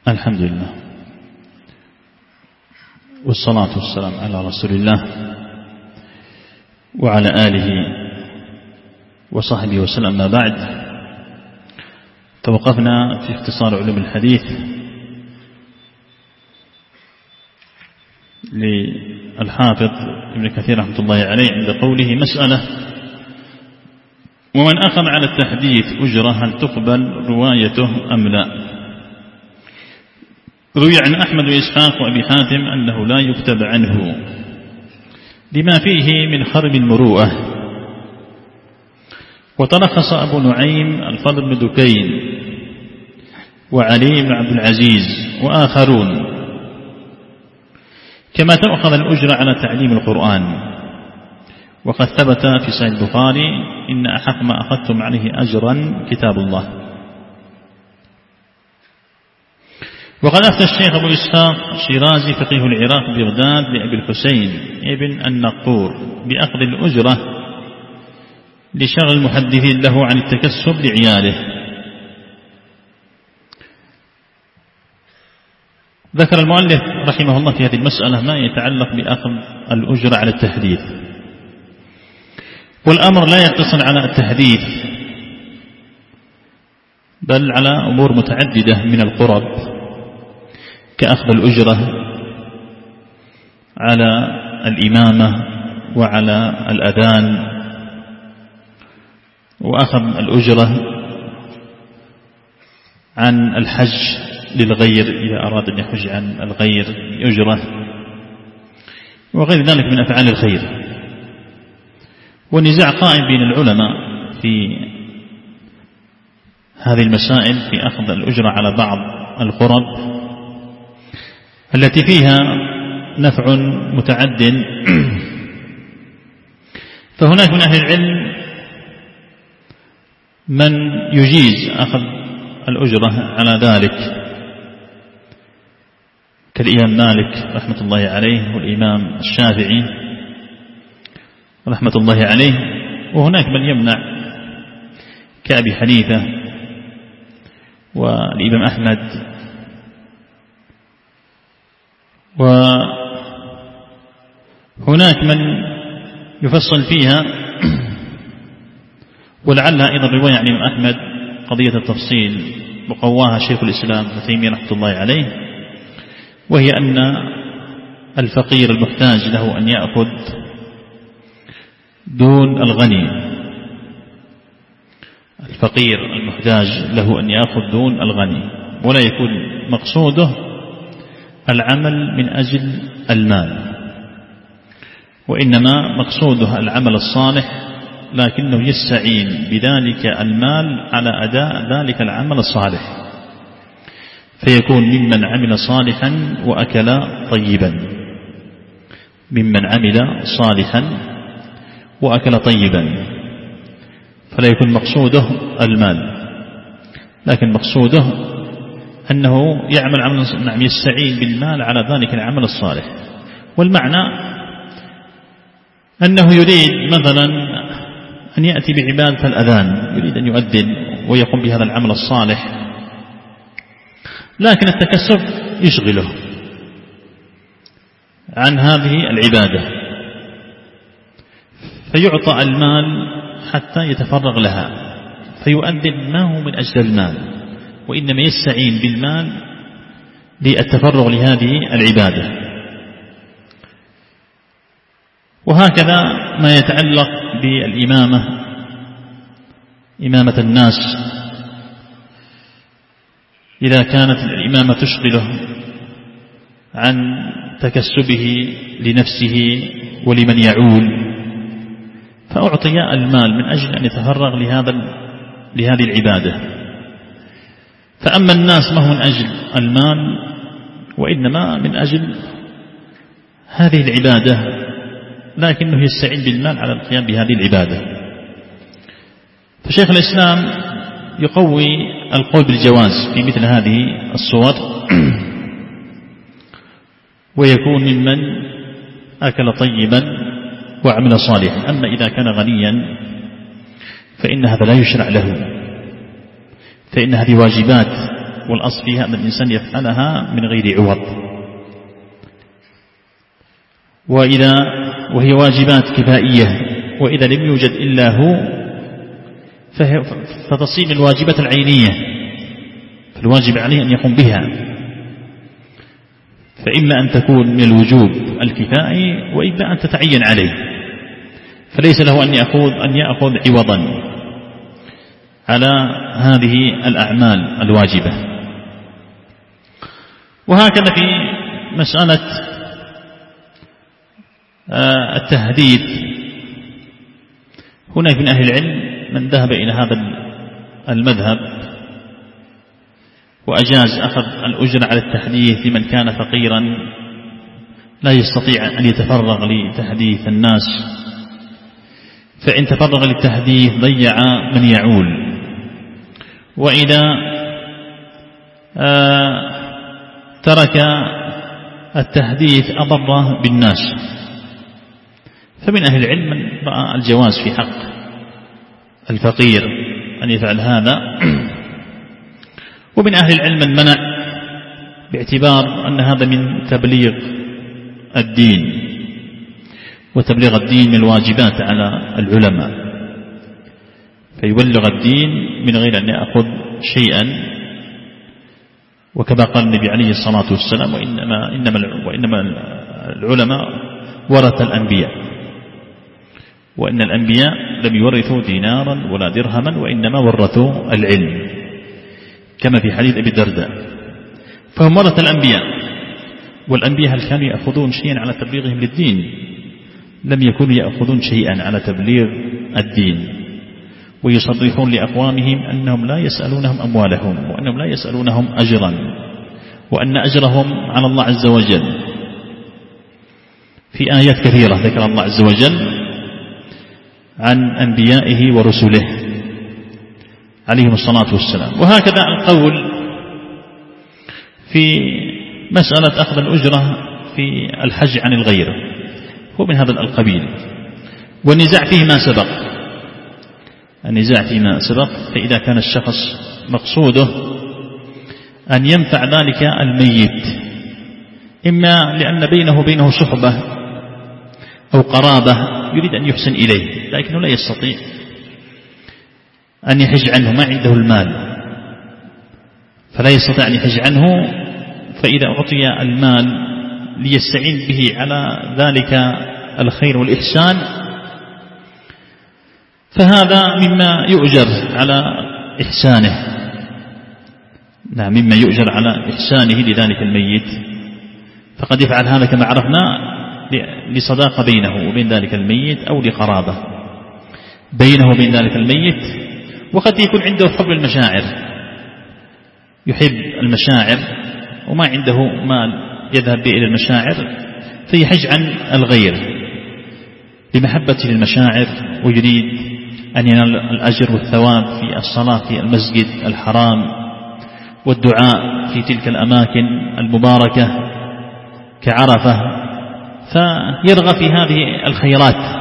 الحمد لله والصلاة والسلام على رسول الله وعلى آله وصحبه وسلم. ما بعد، توقفنا في اختصار علوم الحديث للحافظ ابن كثير رحمة الله عليه عند قوله: مسألة: ومن أخذ على التحديث أجرة هل تقبل روايته أم لا؟ روي عن أحمد وإسحاق وأبي حاتم أنه لا يكتب عنه لما فيه من خرب المروءة. وترخص أبو نعيم الفضل بن دكين وعلي بن عبد العزيز وآخرون، كما تأخذ الأجرة على تعليم القرآن. وقد ثبت في صحيح البخاري: إن أحق ما أخذتم عليه أجرا كتاب الله. وقد أفتى الشيخ أبو إسحاق الشيرازي فقيه العراق ببغداد لأبي الحسين ابن النقور بأخذ الأجرة لشغل المحدثين له عن التكسب لعياله. ذكر المؤلف رحمه الله في هذه المسألة ما يتعلق بأخذ الأجرة على التحديث، والأمر لا يقتصر على التحديث بل على أمور متعددة من القرب، كأخذ الأجرة على الإمامة وعلى الأذان، وأخذ الأجرة عن الحج للغير إذا أراد أن يحج عن الغير أجرة، وغير ذلك من أفعال الخير. والنزاع قائم بين العلماء في هذه المسائل في أخذ الأجرة على بعض القرب التي فيها نفع متعد. فهناك من أهل العلم من يجيز أخذ الأجرة على ذلك، كالإمام مالك رحمة الله عليه والإمام الشافعي رحمة الله عليه. وهناك من يمنع كأبي حنيفة والإمام أحمد، وهناك من يفصل فيها، ولعلها أيضا رواية عن الإمام أحمد قضية التفصيل وقواها شيخ الإسلام ابن تيمية رحمة الله عليه، وهي أن الفقير المحتاج له أن يأخذ دون الغني. الفقير المحتاج له أن يأخذ دون الغني، ولا يكون مقصوده العمل من أجل المال، وإنما مقصوده العمل الصالح، لكنه يستعين بذلك المال على أداء ذلك العمل الصالح، فيكون ممن عمل صالحا وأكل طيبا، ممن عمل صالحا وأكل طيبا، فلا يكون مقصوده المال، لكن مقصوده أنه يعمل عمل يستعين بالمال على ذلك العمل الصالح. والمعنى أنه يريد مثلا أن يأتي بعبادة الأذان، يريد أن يؤذن ويقوم بهذا العمل الصالح، لكن التكسب يشغله عن هذه العبادة، فيعطى المال حتى يتفرغ لها، فيؤذن ما هو من أجل المال، وإنما يستعين بالمال للتفرغ لهذه العبادة. وهكذا ما يتعلق بالإمامة، إمامة الناس، إذا كانت الإمامة تشغله عن تكسبه لنفسه ولمن يعول، فأعطي المال من أجل أن يتفرغ لهذه العبادة. فأما الناس ما هو من أجل المال، وإنما من أجل هذه العبادة، لكنه يستعين بالمال على القيام بهذه العبادة. فشيخ الإسلام يقوي القول بالجواز في مثل هذه الصور، ويكون ممن أكل طيبا وعمل صالحا. أما إذا كان غنيا فإن هذا لا يشرع له، فإن هذه واجبات والأصل فيها أن الإنسان يفعلها من غير عوض. وهي واجبات كفائية، وإذا لم يوجد إلا هو فتصير الواجبة العينية، فالواجب عليه أن يقوم بها، فإما أن تكون من الوجوب الكفائي وإما أن تتعين عليه، فليس له أن يأخذ عوضا على هذه الأعمال الواجبة. وهكذا في مسألة التهديد، هناك من أهل العلم من ذهب إلى هذا المذهب وأجاز أخذ الأجر على التحديث لمن كان فقيرا لا يستطيع أن يتفرغ لتحديث الناس، فإن تفرغ للتحديث ضيع من يعول، وإذا ترك التحديث أضر بالناس. فمن أهل العلم من رأى الجواز في حق الفقير أن يفعل هذا، ومن أهل العلم من منع باعتبار أن هذا من تبليغ الدين، وتبليغ الدين من الواجبات على العلماء، فيبلغ الدين من غير أن يأخذ شيئا، وكما قال النبي عليه الصلاة والسلام: وإنما العلماء ورث الأنبياء، وإن الأنبياء لم يورثوا دينارا ولا درهما وإنما ورثوا العلم، كما في حديث أبي الدرداء. فهم ورث الأنبياء، والأنبياء هل كانوا يأخذون شيئا على تبليغهم للدين؟ لم يكونوا يأخذون شيئا على تبليغ الدين، ويصرحون لأقوامهم أنهم لا يسألونهم أموالهم، وأنهم لا يسألونهم أجرا، وأن أجرهم على الله عز وجل. في آيات كثيرة ذكر الله عز وجل عن أنبيائه ورسله عليهم الصلاة والسلام. وهكذا القول في مسألة أخذ الأجرة في الحج عن الغير هو من هذا القبيل، والنزاع فيه ما سبق، النزاع فيما سبق. فإذا كان الشخص مقصوده أن ينفع ذلك الميت، إما لأن بينه وبينه صحبة أو قرابة يريد أن يحسن إليه، لكنه لا يستطيع أن يحج عنه، ما عنده المال فلا يستطيع أن يحج عنه، فإذا أعطي المال ليستعين به على ذلك الخير والإحسان فهذا مما يؤجر على إحسانه، نعم، مما يؤجر على إحسانه لذلك الميت. فقد يفعل هذا كما عرفنا لصداقة بينه وبين ذلك الميت، أو لقرابة بينه وبين ذلك الميت. وقد يكون عنده حب المشاعر، يحب المشاعر وما عنده مال يذهب به إلى المشاعر، فيحج عن الغير بمحبته للمشاعر، ويريد أن ينال الأجر والثواب في الصلاة في المسجد الحرام والدعاء في تلك الأماكن المباركة كعرفة، فيرغب في هذه الخيرات،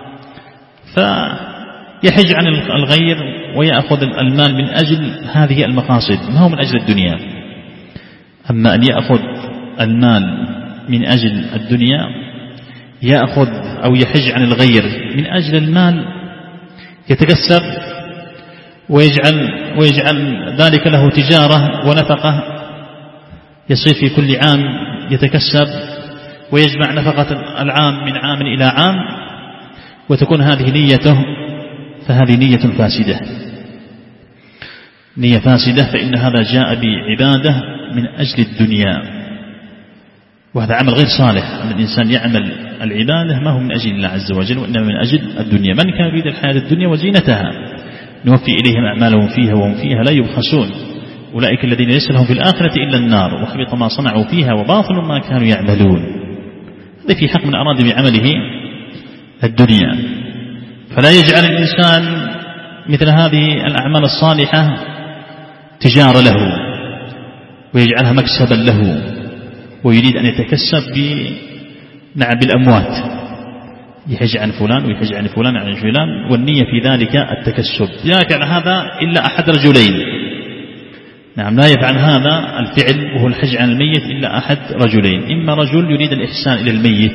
فيحج عن الغير ويأخذ المال من أجل هذه المقاصد، ما هو من أجل الدنيا. أما أن يأخذ المال من أجل الدنيا، يأخذ أو يحج عن الغير من أجل المال، يتكسب ويجعل ذلك له تجارة ونفقة، يصير في كل عام يتكسب ويجمع نفقة العام من عام إلى عام، وتكون هذه نيته، فهذه نية فاسدة، نية فاسدة، فإن هذا جاء بعبادة من أجل الدنيا، وهذا عمل غير صالح. أن الإنسان يعمل العبادة ما هو من أجل الله عز وجل، وإنما من أجل الدنيا. من كان يريد الحياة الدنيا وزينتها نوفي إليهم أعمالهم فيها وهم فيها لا يبخسون، أولئك الذين ليس لهم في الآخرة إلا النار وحبط ما صنعوا فيها وباطل ما كانوا يعملون. هذا في حق من أراد بعمله الدنيا. فلا يجعل الإنسان مثل هذه الأعمال الصالحة تجارة له ويجعلها مكسبا له، ويريد أن يتكسب بالأموات، يحج عن فلان ويحج عن فلان عن فلان، والنية في ذلك التكسب. لا يفعل هذا إلا أحد رجلين: نعم لا يفعل هذا الفعل وهو الحج عن الميت إلا أحد رجلين: إما رجل يريد الإحسان إلى الميت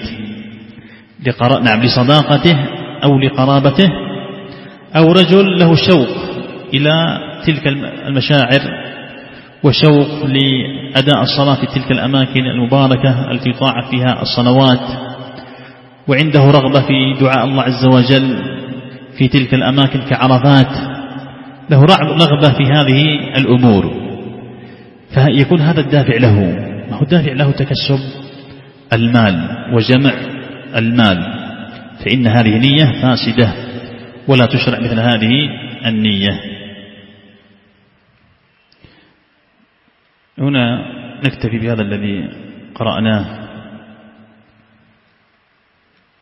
لصداقته أو لقرابته، أو رجل له شوق إلى تلك المشاعر وشوق لأداء الصلاة في تلك الأماكن المباركة التي طاعت فيها الصلوات، وعنده رغبة في دعاء الله عز وجل في تلك الأماكن كعرفات، له رغبة في هذه الأمور، فيكون هذا الدافع له. ما هو الدافع له تكسب المال وجمع المال، فإن هذه نية فاسدة ولا تشرع مثل هذه النية. هنا نكتفي بهذا الذي قرأناه.